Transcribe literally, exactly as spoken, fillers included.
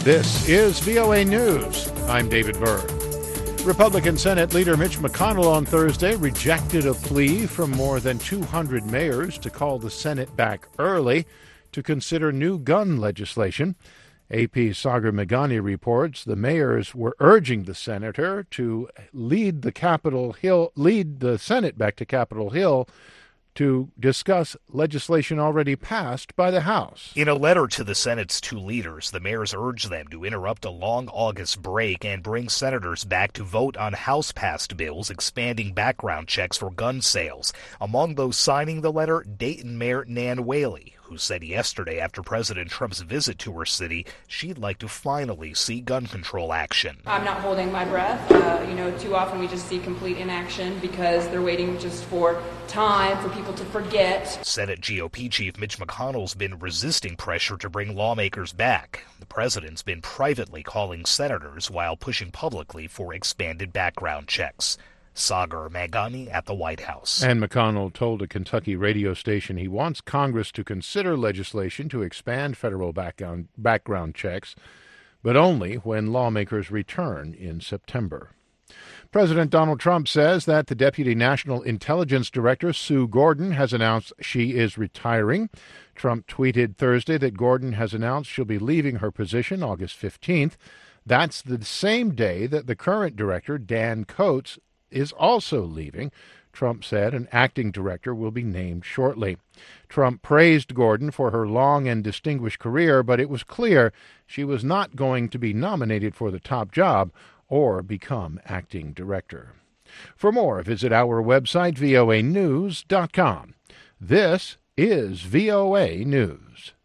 This is V O A News. I'm David Byrd. Republican Senate Leader Mitch McConnell on Thursday rejected a plea from more than two hundred mayors to call the Senate back early to consider new gun legislation. A P's Sagar Meghani reports the mayors were urging the senator to lead the Capitol Hill, lead the Senate back to Capitol Hill to discuss legislation already passed by the House. In a letter to the Senate's two leaders, the mayors urged them to interrupt a long August break and bring senators back to vote on House-passed bills expanding background checks for gun sales. Among those signing the letter, Dayton Mayor Nan Whaley, who said yesterday after President Trump's visit to her city, she'd like to finally see gun control action. I'm not holding my breath. Uh, you know, too often we just see complete inaction because they're waiting just for time for people to forget. Senate G O P Chief Mitch McConnell's been resisting pressure to bring lawmakers back. The president's been privately calling senators while pushing publicly for expanded background checks. Sagar Meghani at the White House. And McConnell told a Kentucky radio station he wants Congress to consider legislation to expand federal background, background checks, but only when lawmakers return in September. President Donald Trump says that the Deputy National Intelligence Director, Sue Gordon, has announced she is retiring. Trump tweeted Thursday that Gordon has announced she'll be leaving her position August fifteenth. That's the same day that the current director, Dan Coats, is also leaving. Trump said an acting director will be named shortly. Trump praised Gordon for her long and distinguished career, but it was clear she was not going to be nominated for the top job or become acting director. For more, visit our website, V O A news dot com. This is V O A News.